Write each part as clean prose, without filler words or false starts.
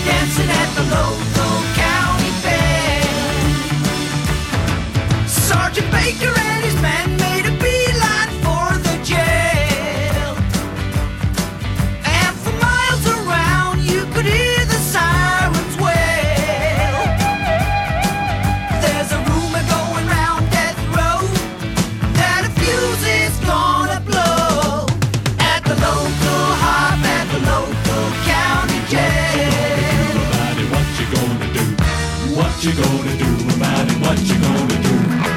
dancing at the local county fair. Sergeant Baker and his men made a beeline for the jail. And for miles around you could hear the sirens wail. There's a rumor going round death row that a fuse is gonna blow at the local hop, at the local county jail. What you gonna do? What you gonna do about it? What you gonna do?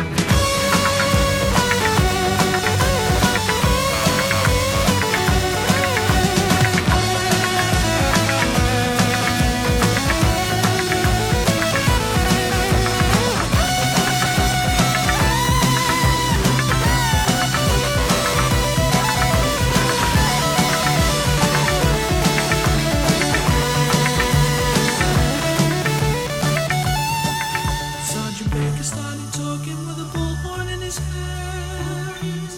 Sergeant Baker started talking with a bullhorn in his hands.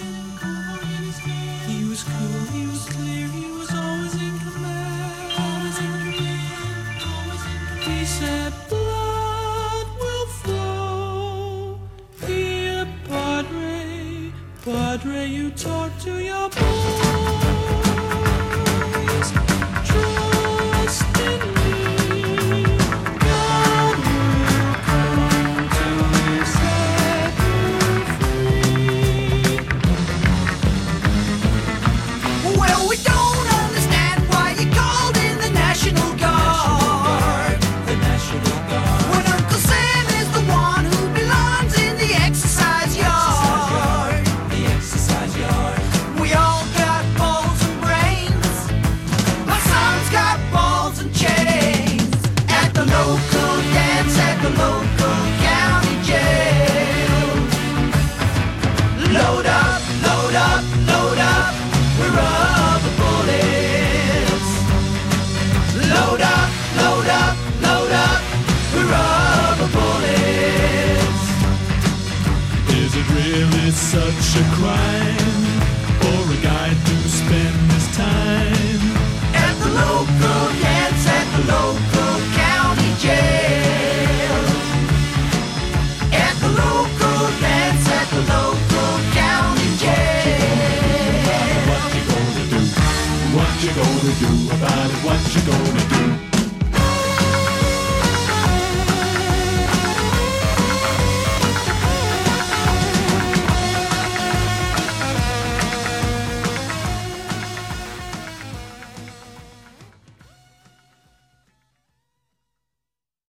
He was cool, he was clear, he was always in command. He said, blood will flow. Here, Padre, Padre, you talk to your boys. Trust in me. God will come to set you free. Well, we don't understand why you called in the National Guard. The National Guard. When Uncle Sam is the one who belongs in the exercise yard. The exercise yard. We all got balls and brains. My son's got balls and chains. At the local dance, at the local county jail. Load up, load up, load up. We're rubber bullets. Load up, load up, load up. We're rubber bullets. Is it really such a crime for a guy to spend his time At the local dance, at the local county jail. At the local dance, at the local county jail. What you gonna do? What you gonna do about it? What you gonna do?